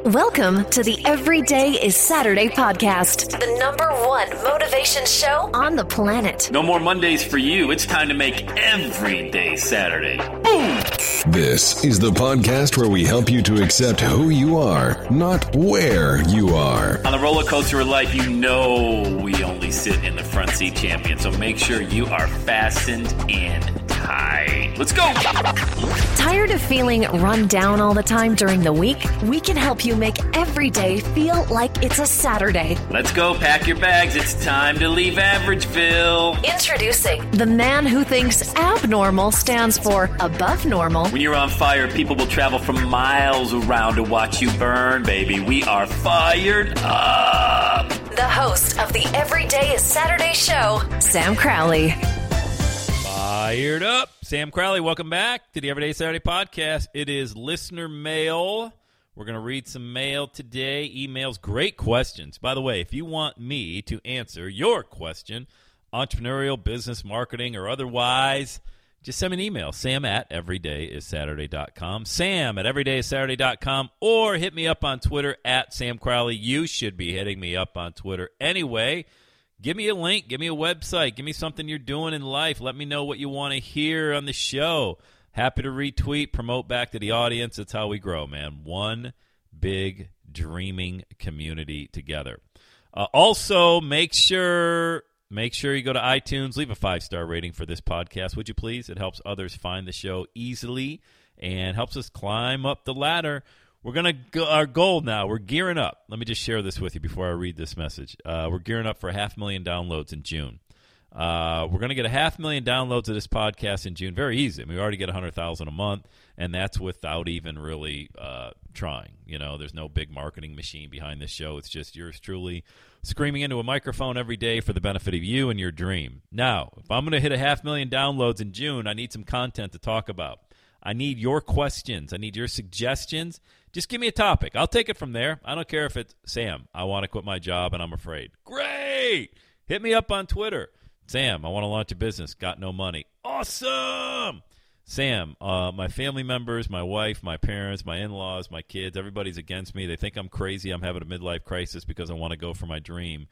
Welcome to the Every Day is Saturday podcast, the #1 motivation show on the planet. No more Mondays for you. It's time to make every day Saturday. Boom! This is the podcast where we help you to accept who you are, not where you are. On the roller coaster of life, you know we only sit in the front seat, champion. So make sure you are fastened and tight. Let's go! Tired of feeling run down all the time during the week? We can help you make every day feel like it's a Saturday. Let's go. Pack your bags. It's time to leave Averageville. Introducing the man who thinks abnormal stands for above normal. When you're on fire, people will travel from miles around to watch you burn, baby. We are fired up. The host of the Every Day is Saturday show, Sam Crowley. Fired up. Sam Crowley, welcome back to the Everyday Saturday podcast. It is listener mail. We're going to read some mail today. Emails, great questions. By the way, if you want me to answer your question, entrepreneurial, business, marketing, or otherwise, just send me an email, sam@everydayissaturday.com, sam@everydayissaturday.com, or hit me up on Twitter @Sam Crowley. You should be hitting me up on Twitter anyway. Give me a link. Give me a website. Give me something you're doing in life. Let me know what you want to hear on the show. Happy to retweet, promote back to the audience. That's how we grow, man. One big dreaming community together. Also, make sure you go to iTunes. Leave a 5-star rating for this podcast, would you please? It helps others find the show easily and helps us climb up the ladder. We're going to go, our goal now, we're gearing up. Let me just share this with you before I read this message. We're gearing up for 500,000 downloads in June. We're going to get 500,000 downloads of this podcast in June. Very easy. I mean, we already get 100,000 a month, and that's without even really trying. You know, there's no big marketing machine behind this show. It's just yours truly screaming into a microphone every day for the benefit of you and your dream. Now, if I'm going to hit 500,000 downloads in June, I need some content to talk about. I need your questions. I need your suggestions. Just give me a topic. I'll take it from there. I don't care if it's, Sam, I want to quit my job and I'm afraid. Great! Hit me up on Twitter. Sam, I want to launch a business. Got no money. Awesome! Sam, my family members, my wife, my parents, my in-laws, my kids, everybody's against me. They think I'm crazy. I'm having a midlife crisis because I want to go for my dream.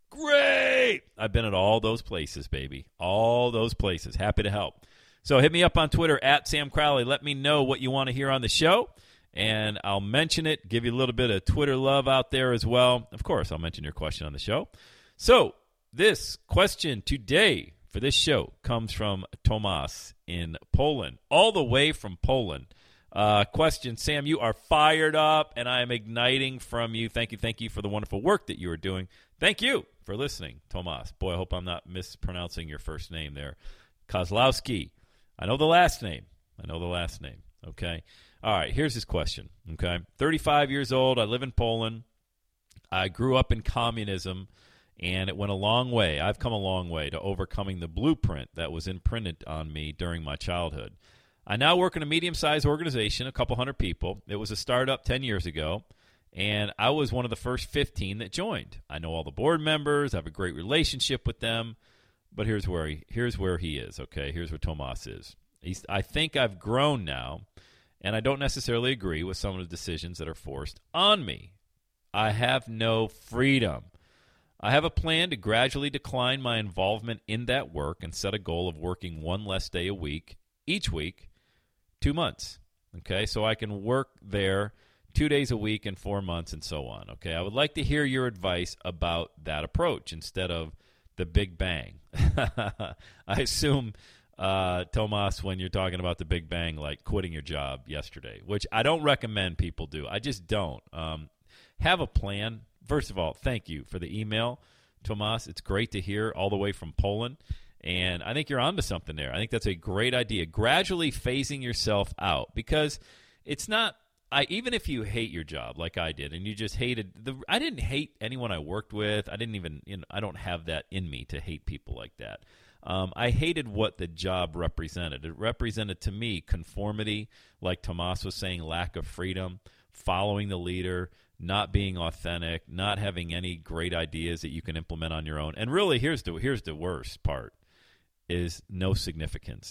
Great! I've been at all those places, baby. All those places. Happy to help. So hit me up on Twitter @Sam Crowley. Let me know what you want to hear on the show, and I'll mention it, give you a little bit of Twitter love out there as well. Of course, I'll mention your question on the show. So this question today for this show comes from Tomas in Poland, all the way from Poland. Question, Sam, you are fired up, and I am igniting from you. Thank you for the wonderful work that you are doing. Thank you for listening, Tomas. Boy, I hope I'm not mispronouncing your first name there. Kozlowski. I know the last name. Okay? All right, here's his question, okay? 35 years old. I live in Poland. I grew up in communism, and it went a long way. I've come a long way to overcoming the blueprint that was imprinted on me during my childhood. I now work in a medium-sized organization, a couple hundred people. It was a startup 10 years ago, and I was one of the first 15 that joined. I know all the board members. I have a great relationship with them. But here's where he is, okay? Here's where Tomas is. I think I've grown now, and I don't necessarily agree with some of the decisions that are forced on me. I have no freedom. I have a plan to gradually decline my involvement in that work and set a goal of working one less day a week, each week, 2 months, okay? So I can work there 2 days a week in 4 months and so on, okay? I would like to hear your advice about that approach instead of the Big Bang. I assume, Tomas, when you're talking about the Big Bang, like quitting your job yesterday, which I don't recommend people do. I just don't. Have a plan. First of all, thank you for the email, Tomas. It's great to hear all the way from Poland, and I think you're onto something there. I think that's a great idea. Gradually phasing yourself out, because it's not even if you hate your job like I did, and you just hated I didn't hate anyone I worked with. I didn't even, I don't have that in me to hate people like that. I hated what the job represented. It represented to me conformity, like Tomas was saying, lack of freedom, following the leader, not being authentic, not having any great ideas that you can implement on your own. And really, here's the worst part, is no significance.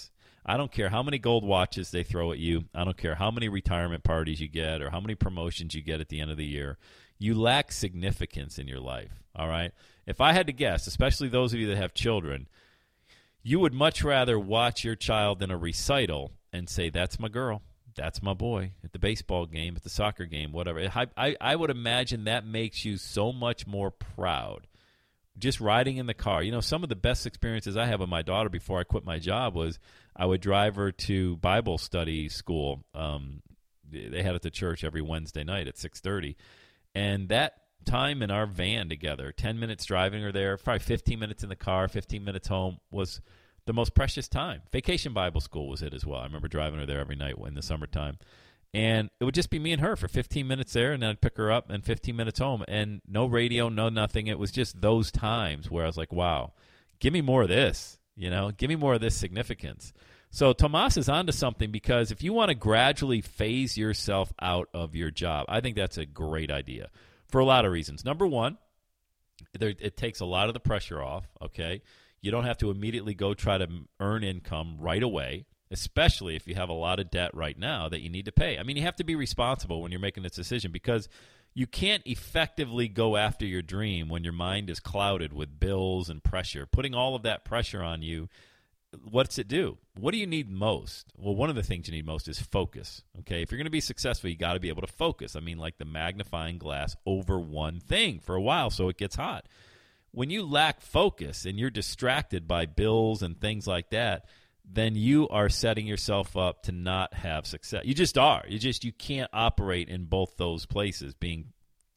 I don't care how many gold watches they throw at you. I don't care how many retirement parties you get or how many promotions you get at the end of the year. You lack significance in your life, all right? If I had to guess, especially those of you that have children, you would much rather watch your child in a recital and say, that's my girl, that's my boy, at the baseball game, at the soccer game, whatever. I would imagine that makes you so much more proud. Just riding in the car. You know, some of the best experiences I had with my daughter before I quit my job was I would drive her to Bible study school. They had it at the church every Wednesday night at 6:30. And that time in our van together, 10 minutes driving her there, probably 15 minutes in the car, 15 minutes home, was the most precious time. Vacation Bible School was it as well. I remember driving her there every night in the summertime. And it would just be me and her for 15 minutes there, and then I'd pick her up and 15 minutes home. And no radio, no nothing. It was just those times where I was like, wow, give me more of this, you know, give me more of this significance. So Tomas is onto something, because if you want to gradually phase yourself out of your job, I think that's a great idea for a lot of reasons. Number one, it takes a lot of the pressure off, okay? You don't have to immediately go try to earn income right away, especially if you have a lot of debt right now that you need to pay. I mean, you have to be responsible when you're making this decision, because you can't effectively go after your dream when your mind is clouded with bills and pressure. Putting all of that pressure on you, what's it do? What do you need most? Well, one of the things you need most is focus, okay? If you're going to be successful, you got to be able to focus. I mean, like the magnifying glass over one thing for a while so it gets hot. When you lack focus and you're distracted by bills and things like that, then you are setting yourself up to not have success. You just are. You can't operate in both those places, being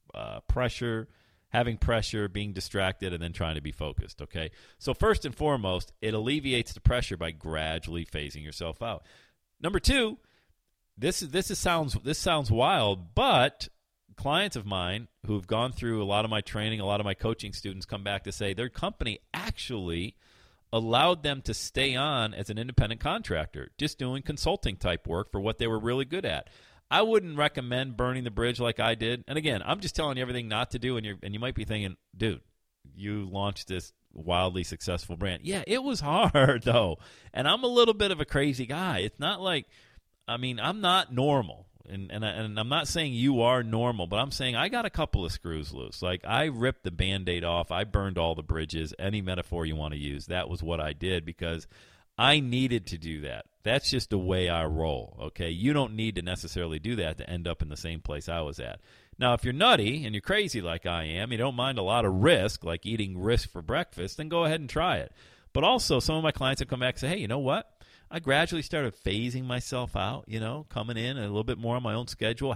having pressure, being distracted, and then trying to be focused, okay? So first and foremost, it alleviates the pressure by gradually phasing yourself out. Number two, this sounds wild, but clients of mine who've gone through a lot of my training, a lot of my coaching students come back to say their company actually allowed them to stay on as an independent contractor, just doing consulting type work for what they were really good at. I wouldn't recommend burning the bridge like I did. And again, I'm just telling you everything not to do, and you might be thinking, dude, you launched this wildly successful brand. Yeah, it was hard, though. And I'm a little bit of a crazy guy. It's not like, I mean, I'm not normal. And I'm not saying you are normal, but I'm saying I got a couple of screws loose. Like, I ripped the Band-Aid off. I burned all the bridges. Any metaphor you want to use, that was what I did, because I needed to do that. That's just the way I roll, okay? You don't need to necessarily do that to end up in the same place I was at. Now, if you're nutty and you're crazy like I am, you don't mind a lot of risk, like eating risk for breakfast, then go ahead and try it. But also, some of my clients have come back and say, hey, you know what? I gradually started phasing myself out, coming in a little bit more on my own schedule.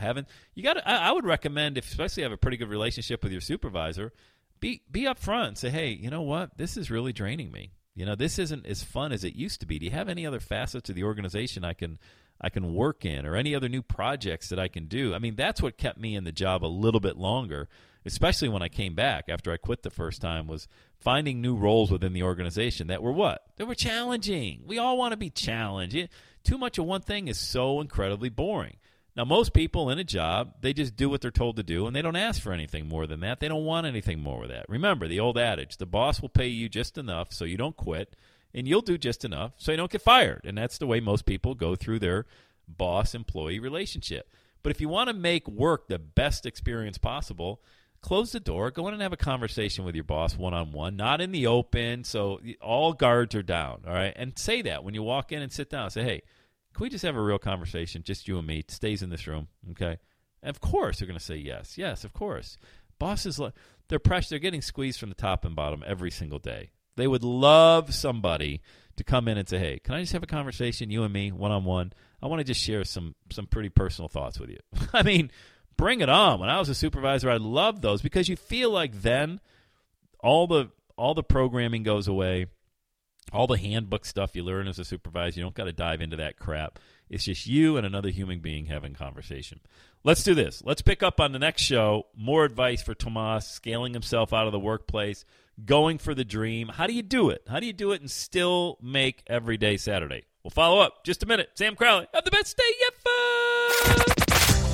I would recommend, especially if you have a pretty good relationship with your supervisor, be upfront and say, hey, you know what? This is really draining me. This isn't as fun as it used to be. Do you have any other facets of the organization I can work in, or any other new projects that I can do? I mean, that's what kept me in the job a little bit longer, especially when I came back after I quit the first time, was finding new roles within the organization that were what? They were challenging. We all want to be challenged. Too much of one thing is so incredibly boring. Now, most people in a job, they just do what they're told to do, and they don't ask for anything more than that. They don't want anything more with that. Remember the old adage, the boss will pay you just enough so you don't quit, and you'll do just enough so you don't get fired. And that's the way most people go through their boss-employee relationship. But if you want to make work the best experience possible, close the door, go in and have a conversation with your boss one-on-one, not in the open, so all guards are down, all right? And say that when you walk in and sit down. Say, hey, can we just have a real conversation, just you and me? It stays in this room, okay? And of course they're going to say yes. Yes, of course. Bosses, they're getting squeezed from the top and bottom every single day. They would love somebody to come in and say, hey, can I just have a conversation, you and me, one-on-one? I want to just share some pretty personal thoughts with you. I mean, bring it on. When I was a supervisor, I loved those, because you feel like then all the programming goes away. All the handbook stuff you learn as a supervisor, you don't got to dive into that crap. It's just you and another human being having conversation. Let's do this. Let's pick up on the next show. More advice for Tomas, scaling himself out of the workplace, going for the dream. How do you do it? How do you do it and still make every day Saturday? We'll follow up just a minute. Sam Crowley, have the best day ever.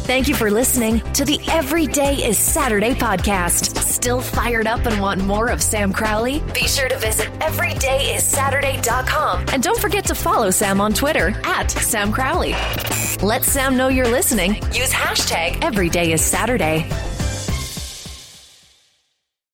Thank you for listening to the Every Day is Saturday podcast. Still fired up and want more of Sam Crowley? Be sure to visit everydayissaturday.com. And don't forget to follow Sam on Twitter @Sam Crowley. Let Sam know you're listening. Use hashtag EverydayIsSaturday.